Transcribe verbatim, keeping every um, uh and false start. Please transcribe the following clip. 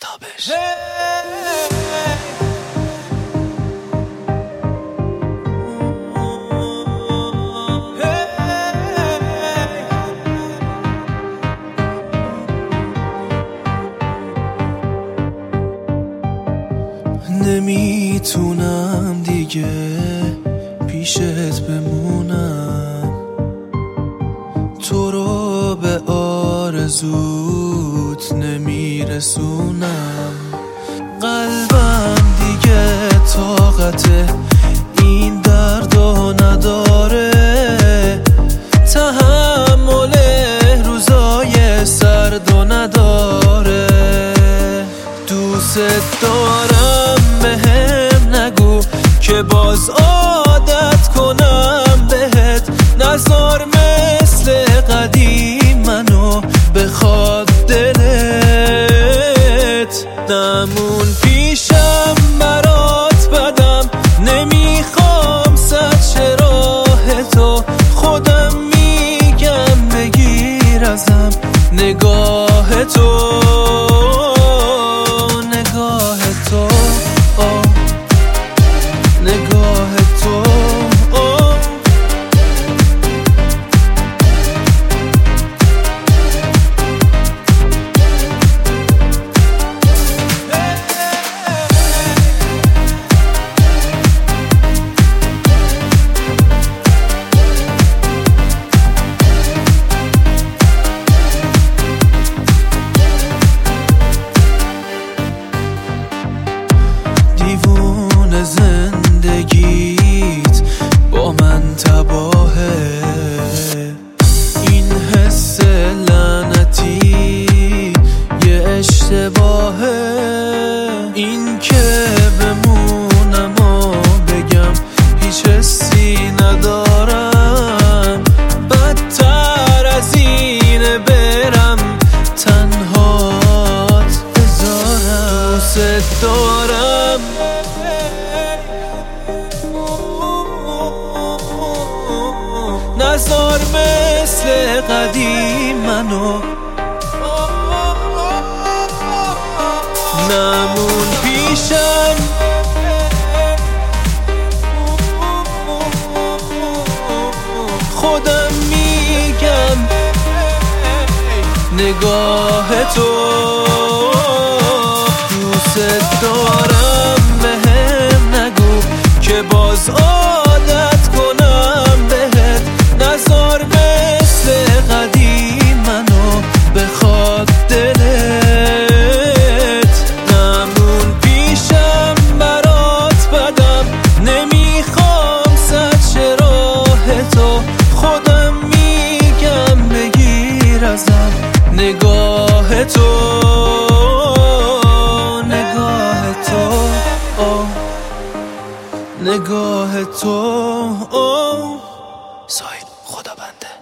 تابش. نمیتونم دیگه پیشت بمونم، تو رو به آرزوت نمیرسونم. قلبم دیگه طاقت این دردو نداره، تحمل روزای سردو نداره. دوست دارم بهم نگو که باز عادت کنم بهت، نذار مثل قدیم منو بخواد دلت. نمون پیشم برات بدم، نمیخوام صد راه تو، خودم میگم بگیر ازم نگاه تو. دیوون زندگیت با من تباهه، این حس لعنتی یه اشتباهه. این که بمونم و بگم هیچ حسی ندارم، بدتر از اینه برم تنهات بذارم. دوست دارم نذار مثل قدیم منو، نمون پیشم خودم میگم نگاه تو. دوست دارم بهم نگو که باز عادت کنم بهت، نذار مثل قدیم منو بخواد دلت. نمون پیشم برات بدم، نمیخوام صد راه تو، خودم میگم بگیر ازم نگاه تو. نگاه تو نگاه تو. سایل خدا بنده.